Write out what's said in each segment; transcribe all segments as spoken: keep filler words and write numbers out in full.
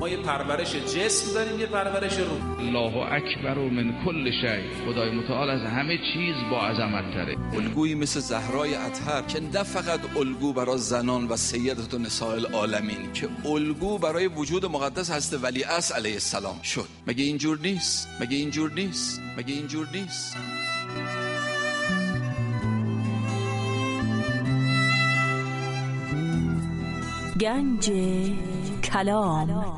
ما یه پرورش جسم داریم، یه پرورش روح. الله اکبر من کل شیء، خدای متعال از همه چیز با عظمت تره. الگویی مثل زهرای اطهر که نه فقط الگو برای زنان و سیدت نساء العالمین، که الگو برای وجود مقدس هست ولیعصر علیه السلام شد. مگه اینجور نیست؟ مگه اینجور نیست؟ مگه اینجور نیست؟ گنج کلام.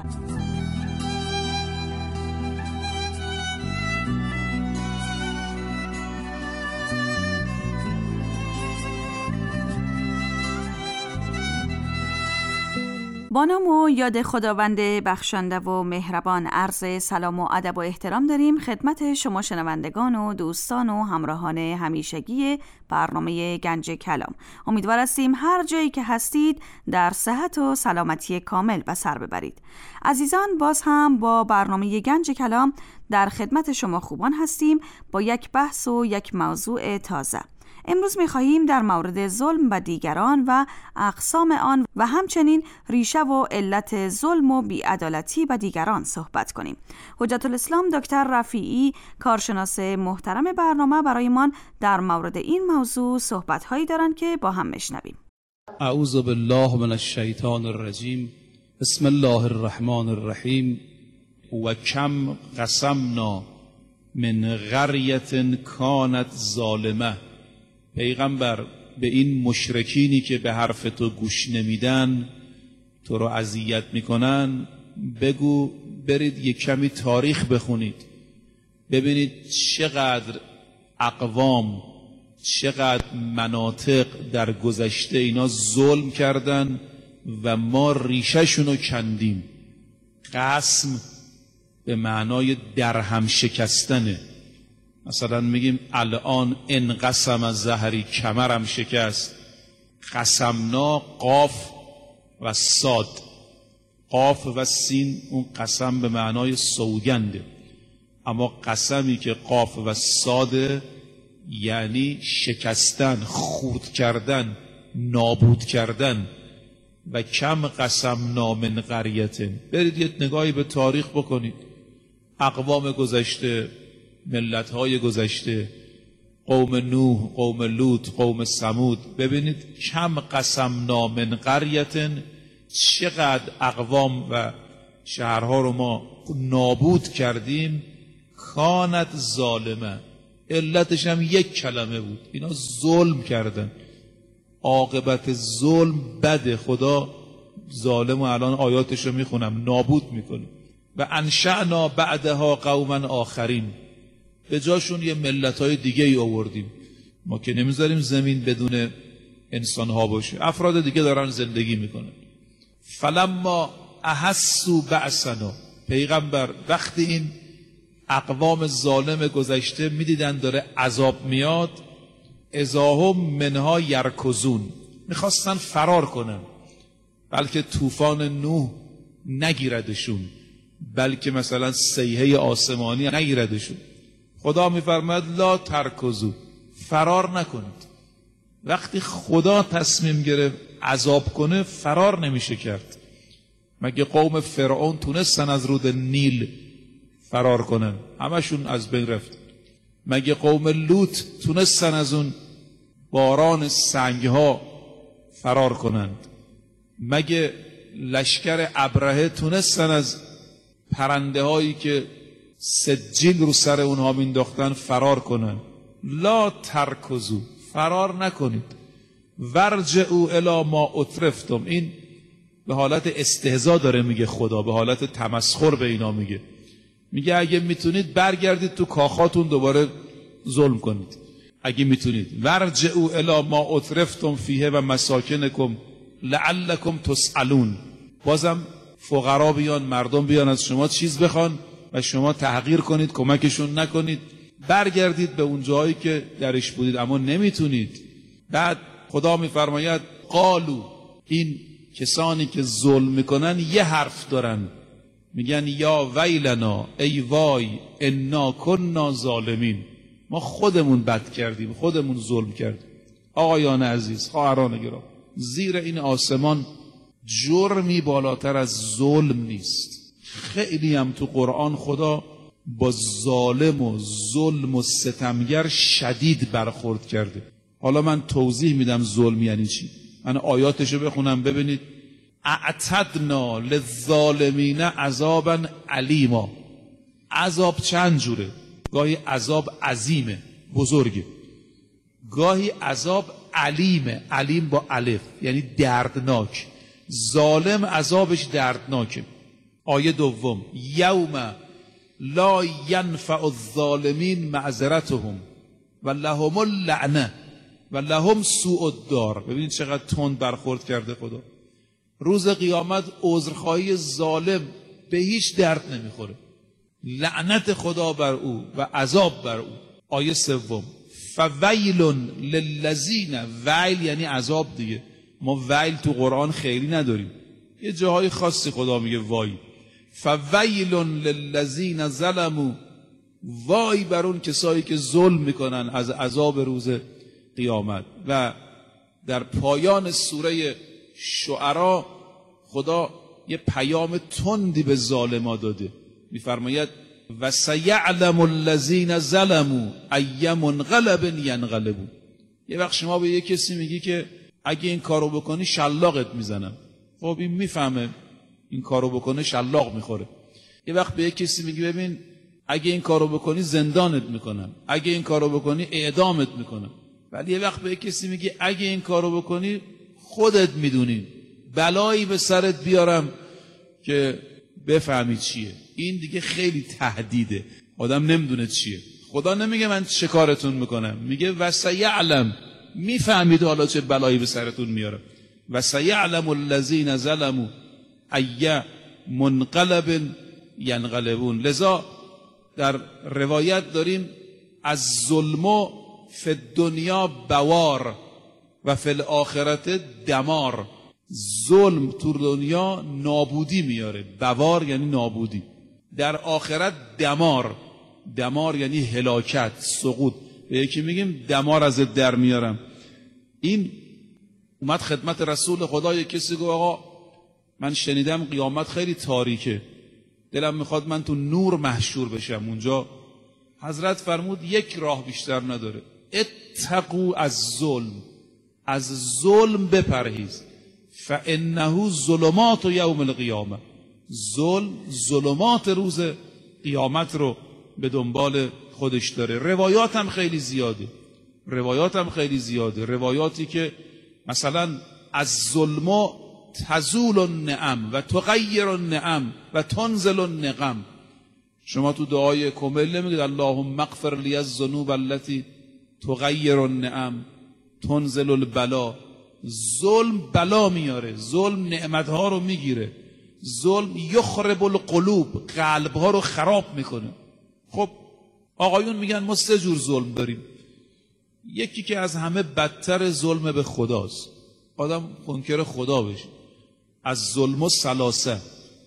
با نام و یاد خداوند بخشنده و مهربان عرض سلام و ادب و احترام داریم خدمت شما شنوندگان و دوستان و همراهان همیشگی برنامه گنج کلام. امیدوار هستیم هر جایی که هستید در صحت و سلامتی کامل به سر ببرید. عزیزان، باز هم با برنامه گنج کلام در خدمت شما خوبان هستیم با یک بحث و یک موضوع تازه. امروز می‌خواهیم در مورد ظلم و دیگران و اقسام آن و همچنین ریشه و علت ظلم و بی‌عدالتی و دیگران صحبت کنیم. حجت الاسلام دکتر رفیعی، کارشناس محترم برنامه، برایمان در مورد این موضوع صحبت‌هایی دارند که با هم میشنویم. اعوذ بالله من الشیطان الرجیم. بسم الله الرحمن الرحیم. و کم قسمنا من قریة کانت ظالمه. پیغمبر، به این مشرکینی که به حرف تو گوش نمیدن، تو رو اذیت میکنن، بگو برید یک کمی تاریخ بخونید، ببینید چقدر اقوام، چقدر مناطق در گذشته اینا ظلم کردن و ما ریشه‌شون رو کندیم. قسم به معنای درهم شکستنه. مثلا میگیم الان انقسم از زهری، کمرم شکست. قسمنا، قاف و صاد، قاف و سین اون قسم به معنای سوگنده، اما قسمی که قاف و صاد یعنی شکستن، خورد کردن، نابود کردن. و کم قسمنا من قریة. برید یه نگاهی به تاریخ بکنید، اقوام گذشته، ملت‌های گذشته، قوم نوح، قوم لوط، قوم ثمود، ببینید کم قسمنا من قریة، چقدر اقوام و شهرها رو ما نابود کردیم. کانت ظالمه، علتش هم یک کلمه بود، اینا ظلم کردن. عاقبت ظلم بده. خدا ظالم و الان آیاتش رو میخونم نابود میکنه. و انشأنا بعدها قوما آخرین، به جاشون یه ملت‌های دیگه ای آوردیم. ما که نمیذاریم زمین بدون انسان‌ها باشه، افراد دیگه دارن زندگی میکنن. فلما احسوا بأسنا. پیغمبر، وقتی این اقوام ظالم گذشته میدیدن داره عذاب میاد، اذا هم منها یرکضون، میخواستن فرار کنن، بلکه طوفان نوح نگیردشون، بلکه مثلا صیحه آسمانی نگیردشون. خدا میفرماید لا ترکضوا، فرار نکنید. وقتی خدا تصمیم گرفت عذاب کنه فرار نمیشه کرد. مگه قوم فرعون تونستن از رود نیل فرار کنن؟ همشون از بین رفت. مگه قوم لوط تونستن از اون باران سنگها فرار کنند؟ مگه لشکر ابرهه تونستن از پرنده هایی که سجیل رو سر اونها مینداختن فرار کنن؟ لا ترکضوا، فرار نکنید. ورجعوا الی ما اترفتم. این به حالت استهزا داره میگه خدا، به حالت تمسخر به اینا میگه. میگه اگه میتونید برگردید تو کاخاتون دوباره ظلم کنید، اگه میتونید. ورجعوا الی ما اترفتم فیه و مساکنکم لعلکم تسألون. بازم فقرا بیان، مردم بیان از شما چیز بخوان و شما تحقیر کنید، کمکشون نکنید، برگردید به اون جایی که درش بودید، اما نمیتونید. بعد خدا میفرماید قالو، این کسانی که ظلم میکنن یه حرف دارن، میگن یا ویلنا، ای وای، انا کنا ظالمین، ما خودمون بد کردیم، خودمون ظلم کردیم. آقایان عزیز، خواهران گرامی، زیر این آسمان جرمی بالاتر از ظلم نیست. خیلی هم تو قرآن خدا با ظالم و ظلم و ستمگر شدید برخورد کرده. حالا من توضیح میدم ظلم یعنی چی. من آیاتشو بخونم ببینید. اعتدنا للظالمین عذابا علیما. عذاب چند جوره؟ گاهی عذاب عظیمه، بزرگه، گاهی عذاب علیمه، علیم با الف، یعنی دردناک. ظالم عذابش دردناکه. آیه دوم، یوم لا ینفع الظالمین معذرتهم و لهم اللعنه و لهم سوء الدار. ببینید چقدر تند برخورد کرده خدا. روز قیامت عذرخواهی ظالم به هیچ درد نمیخوره، لعنت خدا بر او و عذاب بر او. آیه سوم، فویل للذین، ویل یعنی عذاب دیگه، ما ویل تو قرآن خیلی نداریم، یه جاهای خاصی خدا میگه وای. فویل للذین ظلموا، وای بر اون کسایی که ظلم میکنن از عذاب روز قیامت. و در پایان سوره شعرا خدا یه پیام تندی به ظالما داده، میفرماید و سیعلم الذین ظلموا ای منقلب ینقلبون. یه وقت شما به یه کسی میگی که اگه این کارو بکنی شلاقت میزنم، خب این میفهمه این کارو بکنه شلاق میخوره. یه وقت به یه کسی میگی ببین اگه این کارو بکنی زندانت میکنم، اگه این کارو بکنی اعدامت میکنم. ولی یه وقت به یه کسی میگی اگه این کارو بکنی خودت میدونی بلایی به سرت بیارم که بفهمی چیه. این دیگه خیلی تهدیده، آدم نمیدونه چیه. خدا نمیگه من چه کارتون میکنم، میگه و سیعلم، میفهمید حالا چه بلایی به سرتون میارم. و سیعلم الذین ظلموا ای منقلب ینقلبون. لذا در روایت داریم از ظلم فی الدنیا بوار و فی الاخرت دمار. ظلم تو دنیا نابودی میاره، بوار یعنی نابودی، در آخرت دمار، دمار یعنی هلاکت، سقوط. به یکی میگیم دمار از در میارم. این اومد خدمت رسول خدا، یک کسی گفت آقا من شنیدم قیامت خیلی تاریکه، دلم میخواد من تو نور محشور بشم اونجا. حضرت فرمود یک راه بیشتر نداره، اتقوا از ظلم، از ظلم بپرهیز، فانه ظلمات یوم القیامه. ظلم ظلمات روز قیامت رو به دنبال خودش داره. روایات هم خیلی زیاده، روایات هم خیلی زیاده روایاتی که مثلا از ظلم تزول النعم و تغیر النعم و تنزل النقم. شما تو دعای کمیل نمیگید اللهم اغفر لی الذنوب التي تغیر النعم تنزل البلا. ظلم بلا میاره، ظلم نعمتها رو میگیره، ظلم یخرب القلوب، قلبها رو خراب میکنه. خب آقایون میگن ما سه جور ظلم داریم. یکی که از همه بدتر ظلم به خداست، آدم منکر خدا بشه. از ظلم و سلاسه،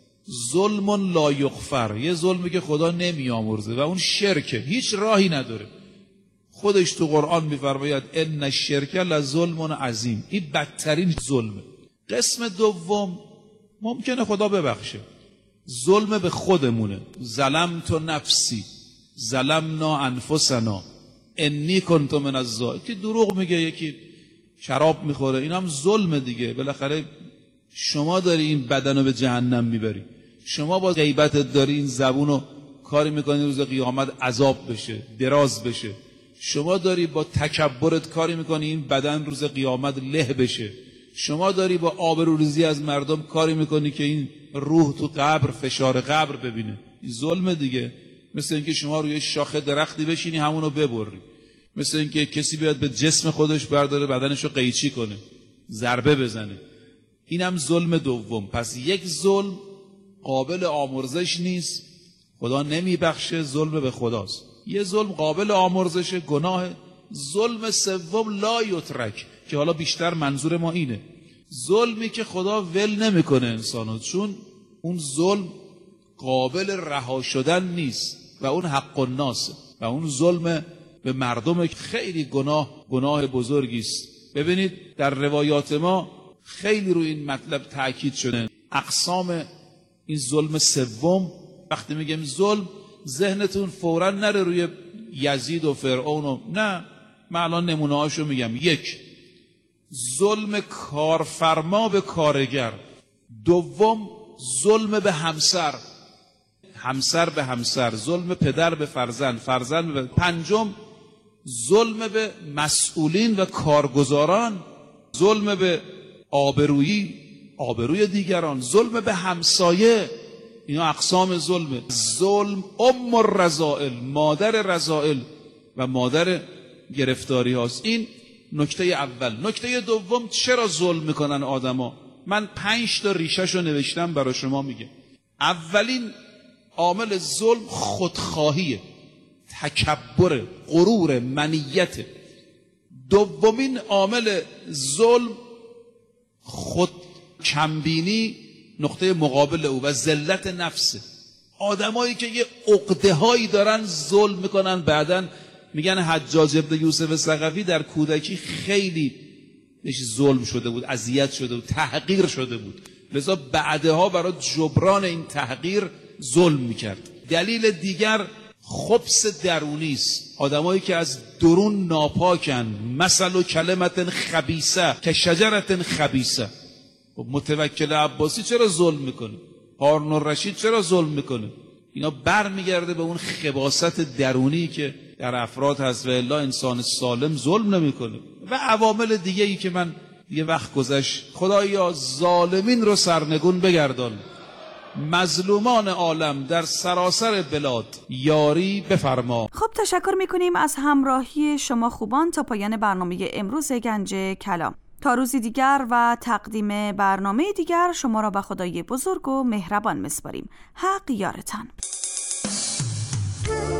ظلم لا یغفر، یه ظلمی که خدا نمیامرزه و اون شرکه، هیچ راهی نداره. خودش تو قرآن میفرماید ان الشرک لظلم عظیم. این بدترین ظلمه. قسم دوم ممکنه خدا ببخشه، ظلم به خودمونه. ظلمت نفسی ظلمنا انفسنا انی کنت من الظالمین. که دروغ میگه، یکی شراب میخوره، این هم ظلم دیگه. بالاخره شما داری این بدنو به جهنم میبری، شما با غیبتت داری این زبونو کاری میکنی روز قیامت عذاب بشه، دراز بشه. شما داری با تکبرت کاری میکنی این بدن روز قیامت له بشه. شما داری با آبروریزی از مردم کاری میکنی که این روح تو قبر فشار قبر ببینه. این ظلم دیگه. مثل اینکه شما روی شاخه درختی بشینی همونو ببری، مثل اینکه کسی بیاد به جسم خودش برداره بدنشو قیچی کنه، ضربه بزنه. اینم ظلم دوم. پس یک ظلم قابل آمرزش نیست، خدا نمیبخشه، ظلم به خداست. یه ظلم قابل آمرزش، گناه. ظلم سوم لا یترک، که حالا بیشتر منظور ما اینه، ظلمی که خدا ول نمیکنه انسانو، چون اون ظلم قابل رها شدن نیست و اون حق الناس و اون ظلم به مردم خیلی گناه گناه بزرگی است. ببینید در روایات ما خیلی روی این مطلب تاکید شده. اقسام این ظلم سوم. وقتی میگم ظلم ذهنتون فوراً نره روی یزید و فرعون و نه، من الان نمونه هاشو میگم. یک، ظلم کارفرما به کارگر. دوم، ظلم به همسر، همسر به همسر. ظلم پدر به فرزند، فرزند به پنجم، ظلم به مسئولین و کارگزاران. ظلم به آبرویی، آبروی دیگران. ظلم به همسایه. اینا اقسام ظلمه. ظلم ام الرذائل، مادر رذائل و مادر گرفتاری هاست. این نکته اول. نکته دوم، چرا ظلم میکنن آدما؟ من پنج تا ریشش رو نوشتم برای شما میگم. اولین عامل ظلم خودخواهیه، تکبر، غرور، منیت. دومین عامل ظلم خود کمبینی، نقطه مقابل او، و ذلت نفسه. آدمایی که یه عقده هایی دارن ظلم میکنن. بعدن میگن حجاج ابن یوسف ثقفی در کودکی خیلی بهش ظلم شده بود، اذیت شده بود، تحقیر شده بود، لذا بعدها برای جبران این تحقیر ظلم میکرد. دلیل دیگر خبث درونی است. آدمایی که از درون ناپاکن. مثل و کلمت خبیثه که شجرت خبیثه. متوکل عباسی چرا ظلم میکنه؟ هارون الرشید چرا ظلم میکنه؟ اینا بر میگرده به اون خباثت درونی که در افراد هست، و الا انسان سالم ظلم نمیکنه. و عوامل دیگه ای که من یه وقت گذشت. خدایا ظالمین رو سرنگون بگردان، مظلومان عالم در سراسر بلاد یاری بفرما. خب تشکر میکنیم از همراهی شما خوبان تا پایان برنامه امروز گنج کلام. تا روزی دیگر و تقدیم برنامه دیگر شما را به خدای بزرگ و مهربان میسپاریم. حق یارتان.